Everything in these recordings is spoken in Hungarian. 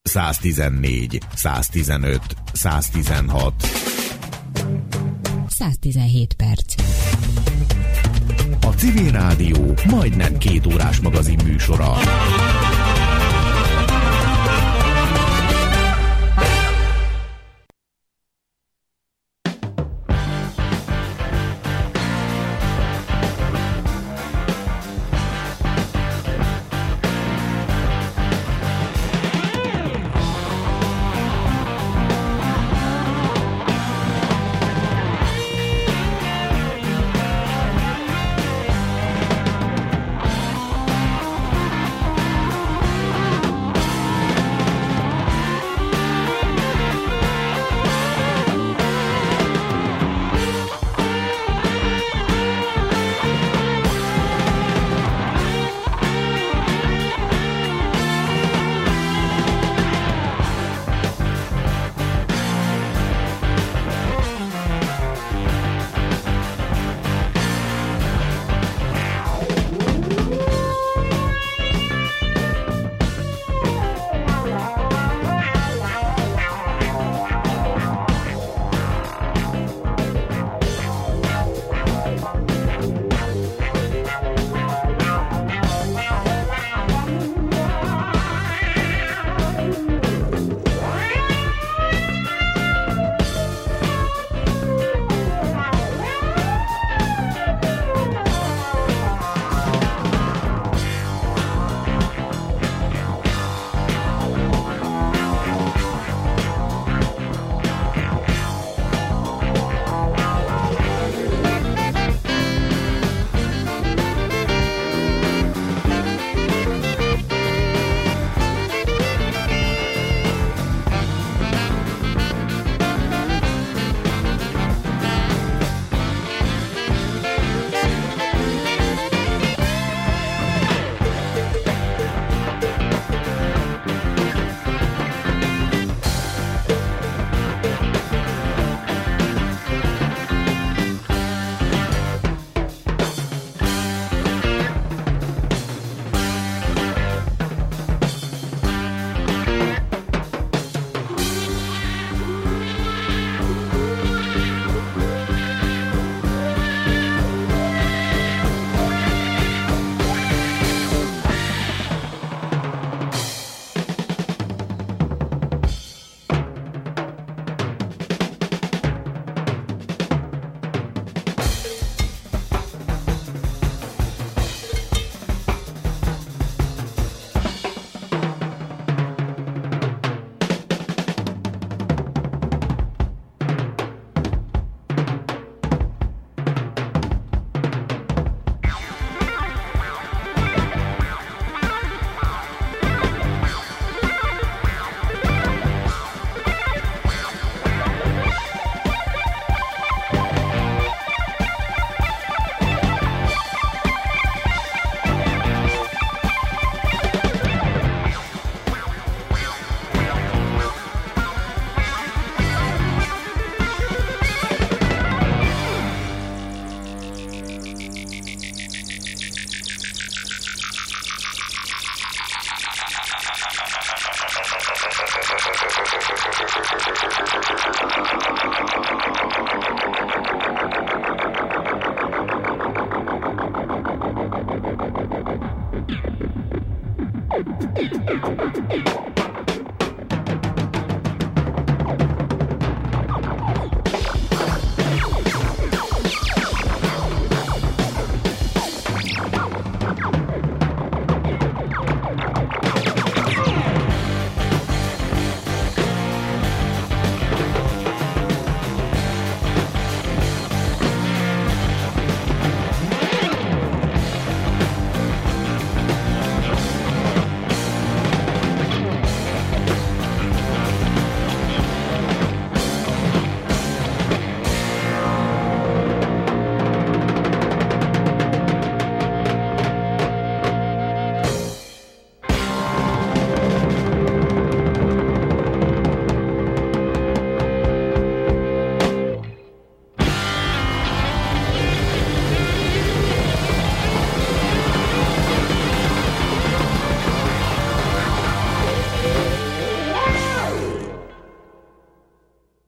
114, 115, 116. 117 perc. A Civil Rádió majdnem 2 órás magazin műsora.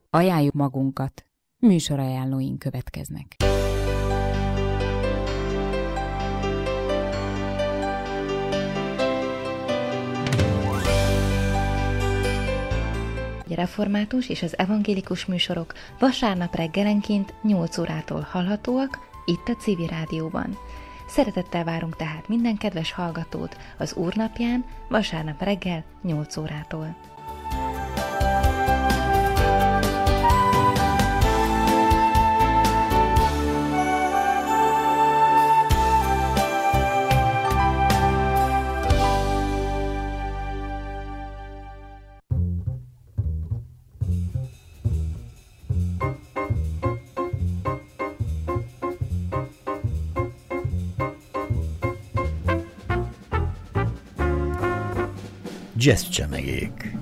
Ajánljuk magunkat, műsorajánlóink következnek. A református és az evangélikus műsorok vasárnap reggelenként 8 órától hallhatóak itt a Civil Rádióban. Szeretettel várunk tehát minden kedves hallgatót az Úrnapján vasárnap reggel 8 órától. Jazzcsemegék.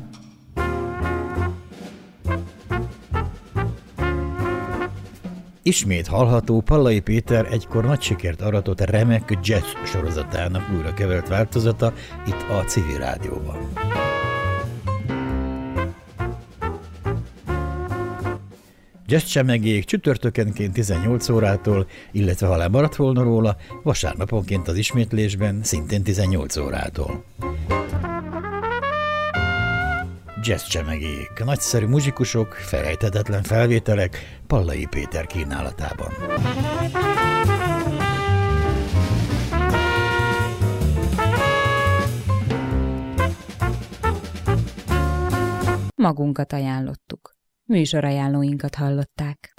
Ismét hallható Pallai Péter egykor nagy sikert aratott remek jazz sorozatának újra kevert változata itt a Civil Rádióban. Jazzcsemegék csütörtökenként 18 órától, illetve ha lemaradt volna róla, vasárnaponként az ismétlésben szintén 18 órától. Jazzcsemegék, nagyszerű muzsikusok, felejthetetlen felvételek Pallai Péter kínálatában. Magunkat ajánlottuk. Műsorajánlóinkat hallották.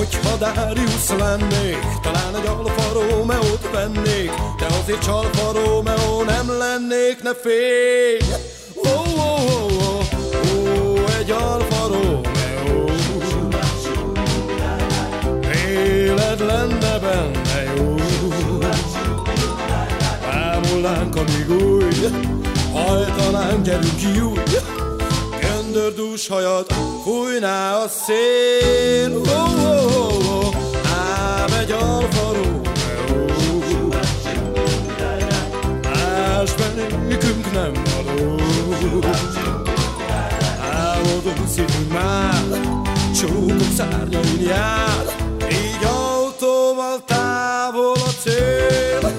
Hogyha Darius lennék, talán egy Alfa Romeót vennék, de azért Alfa Romeo nem lennék, ne félj! Egy Alfa Romeo, élet lenne benne jó. Bámulnánk, amíg új, hajtanánk, gyerünk ki új. Göndördús hajat fújná a szél. Ám egy Alfa Romeo, más benékünk nem való. Álmodó szívünk már, csókok szárnyain jár, így autóval távol a cél.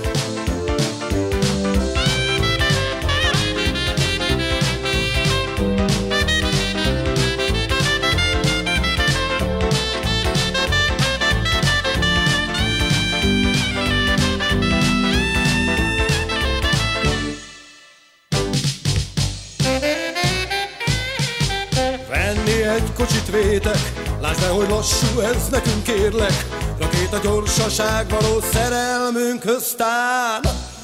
Egy kocsit vétek, lásd be, hogy lassú ez nekünk, kérlek. Rakéta gyorsaság való szerelmünkhöz tán.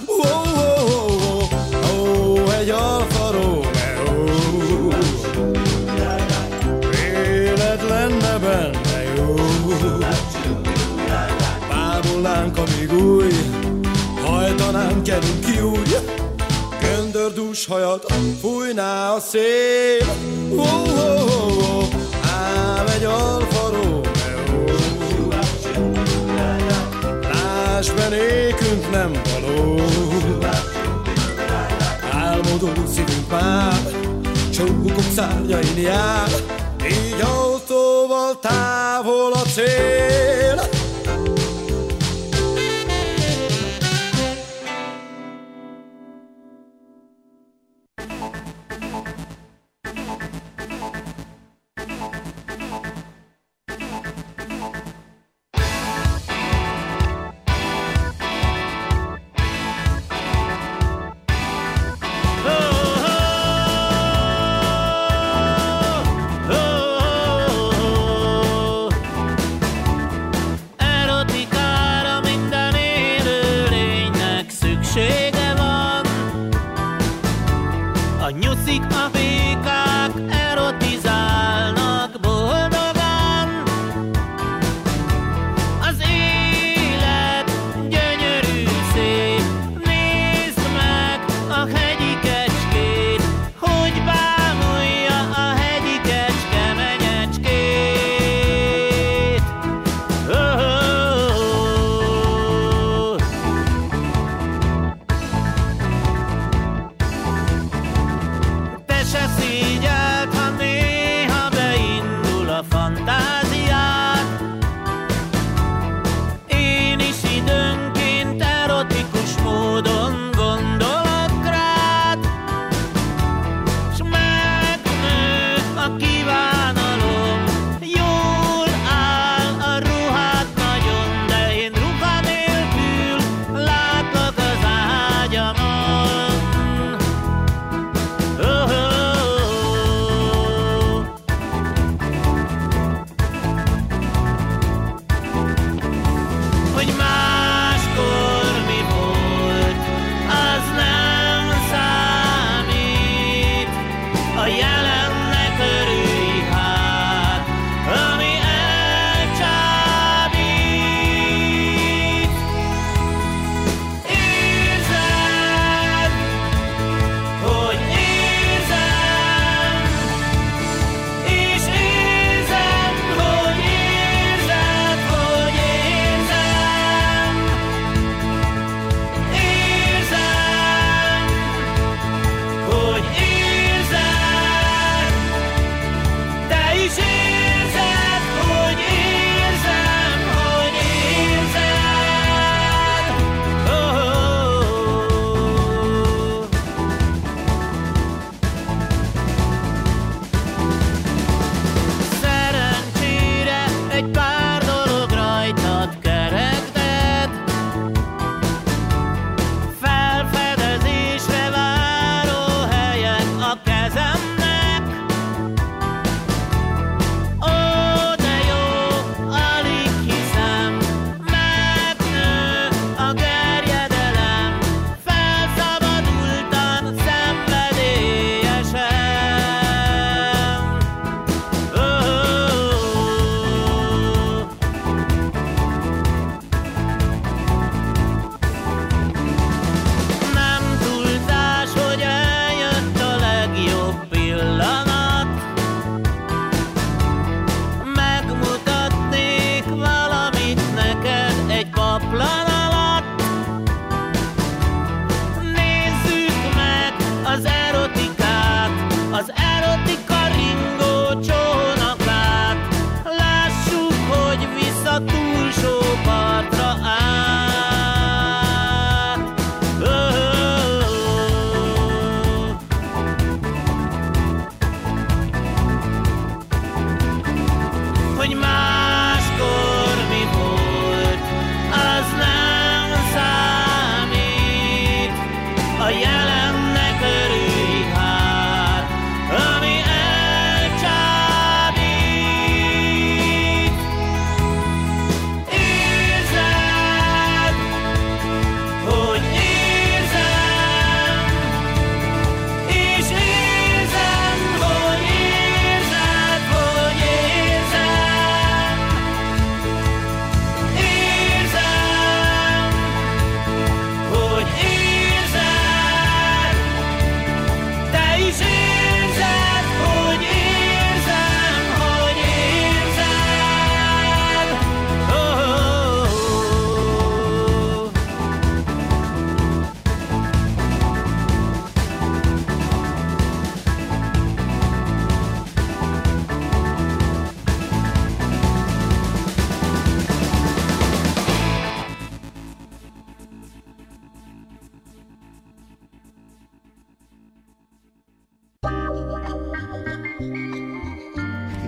Egy Alfa Romeo, élet lenne benne jó. Bámulnánk, amíg új, hajtanánk, gyerünk ki új. Göndördús hajat fújná a szél. Ám egy Alfa Romeo, láss be, nékünk nem való. Álmodó szívünk már, csókok szárnyain jár, így autóval távol a cél.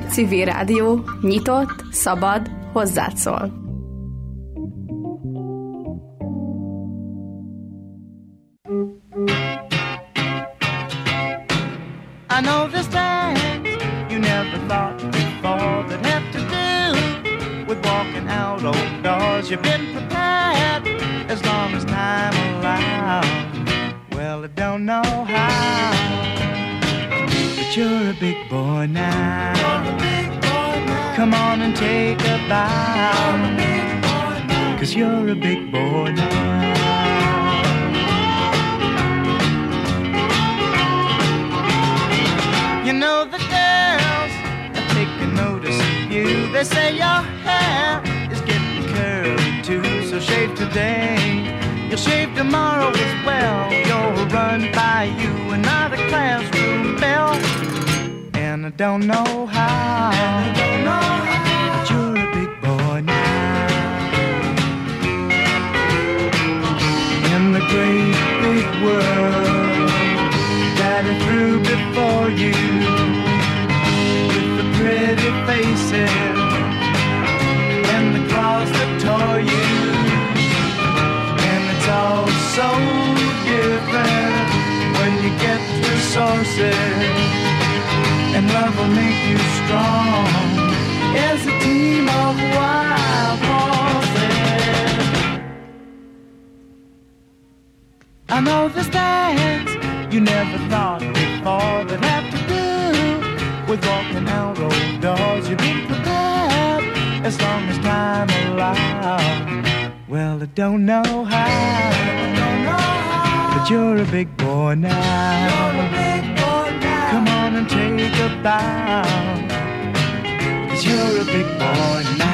Civil Rádió, nyitott, szabad, hozzád szól. I know this thing you never thought before that have to do with walking out old doors. You've been prepared as long as time allows. Well, I don't know how, but you're a big boy now. Come on and take a bow, 'cause you're a big boy now. You know the girls are taking notice of you. They say your hair is getting curly too. So shave today, you'll shave tomorrow as well. You'll run by you another classroom bell. And I don't know how, but you're a big boy now. In the great big world that I threw before you, with the pretty faces and the claws that tore you, and it's all so different when you get the sources, and love will make you strong as a team of wild horses. I know there's things you never thought before that have to do with walking out old doors. You've been prepared as long as time allows. Well, I don't know how, but you're a big boy now. Come on and take a bow, 'cause you're a big boy now.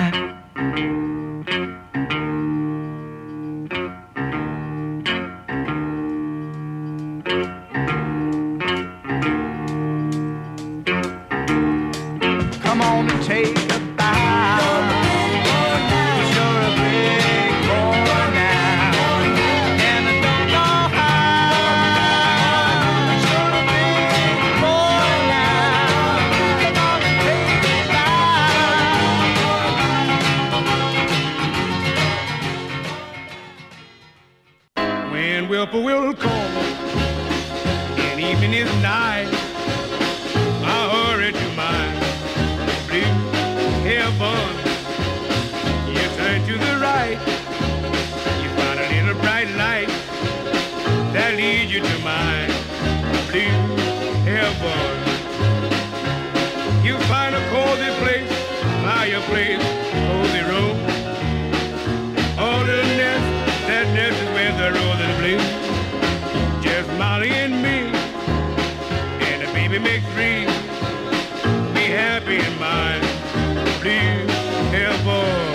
Will call, and evening is nigh. I hurry to my blue heaven. You turn to the right, you find a little bright light that leads you to my blue heaven. You find a cozy place, fireplace, cozy room. All the nest, that nest is where the roses bloom. Just Molly and me, and the baby makes three. Be happy in my blue heaven.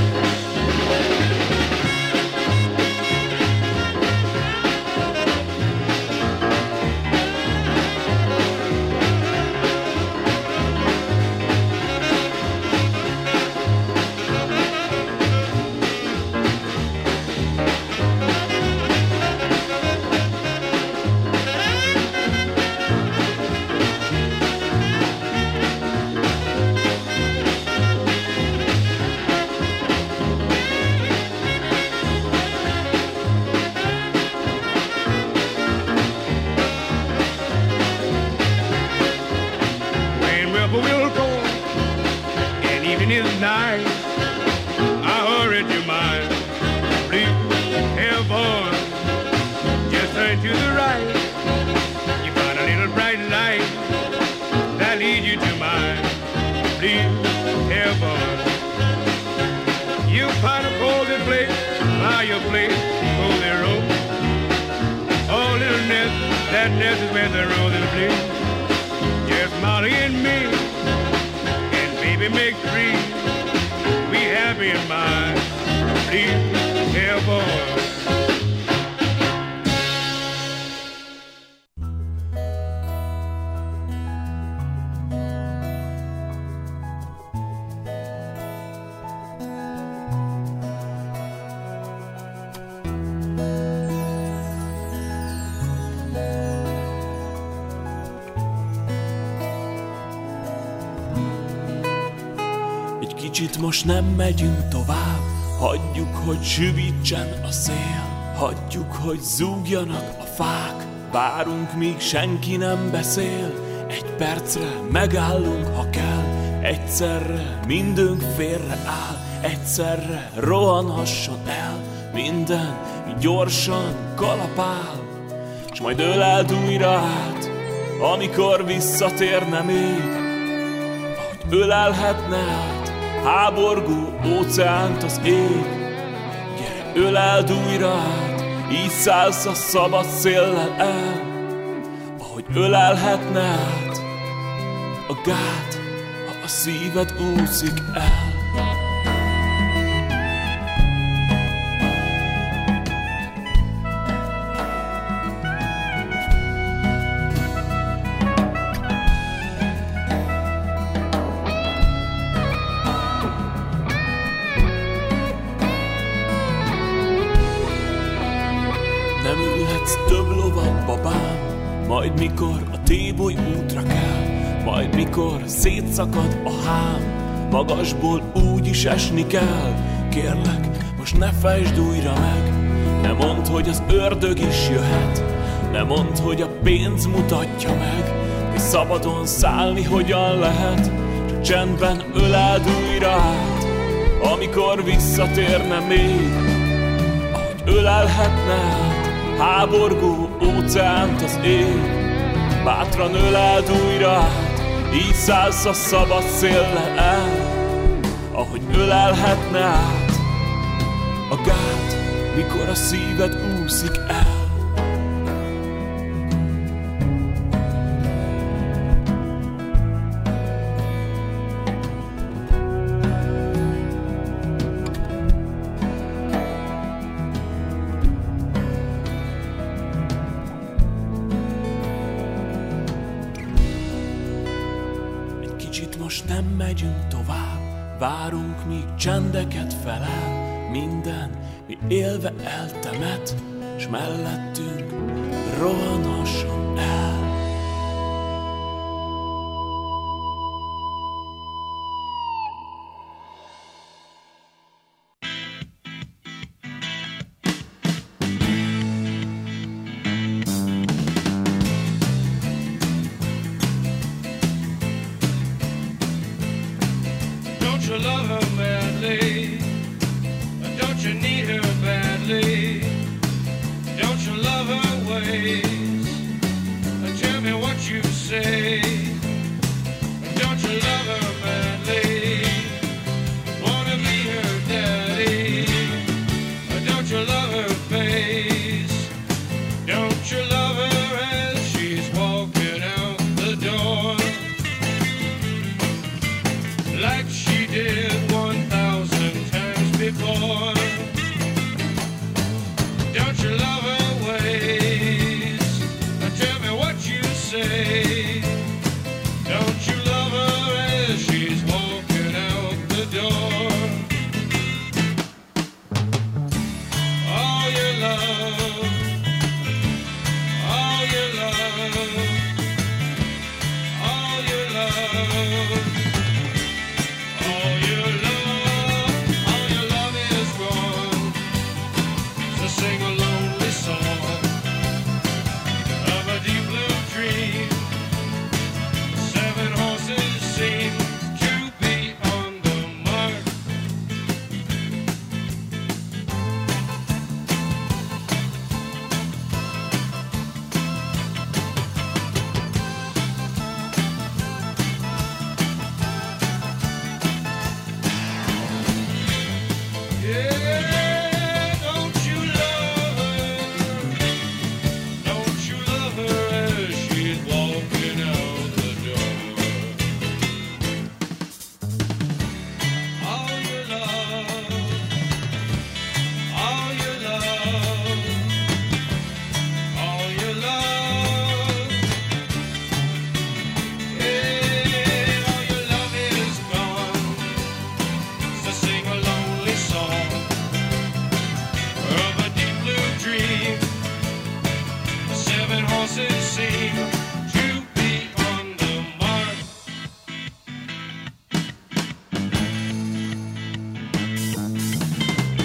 Night, I hurry to my blue heaven. Just turn to the right, you find a little bright light that leads you to my blue heaven. You find a cozy place, fireplace, cozy room. Oh, little nest, that nest is where the roses bloom. Just Molly and me, and baby make three. Be happy in my blue heaven. kicsit most nem megyünk tovább, hagyjuk, hogy süvítsen a szél, hagyjuk, hogy zúgjanak a fák, várunk, míg senki nem beszél, egy percre megállunk, ha kell, egyszerre mindünk félre áll, egyszerre rohanhasson el minden, mi gyorsan kalapál, s majd öleld újra át, amikor visszatérne még, ahogy ölelhetne át háborgó óceánt az ég. Gyere, öleld újra át, így szállsz a szabad széllel el, ahogy ölelhetne át a gát, ha a szíved úszik el. Majd mikor a Téboly útra kell, majd mikor szétszakad a hám, magasból úgy is esni kell. Kérlek, most ne fejtsd újra meg, ne mondd, hogy az ördög is jöhet, ne mondd, hogy a pénz mutatja meg, hogy szabadon szállni hogyan lehet. Csak csendben öleld újra át, amikor visszatérne még, ahogy ölelhetne át háborgó óceánt az ég. Bátran öleld újra át, így szállsz a szabad széllel el, ahogy ölelhetne át a gát, mikor a szíved úszik el. Most nem megyünk tovább, várunk, míg csendeket felel minden, mi élve eltemet, s mellettünk rohanhasson el. Like she did 1,000 times before.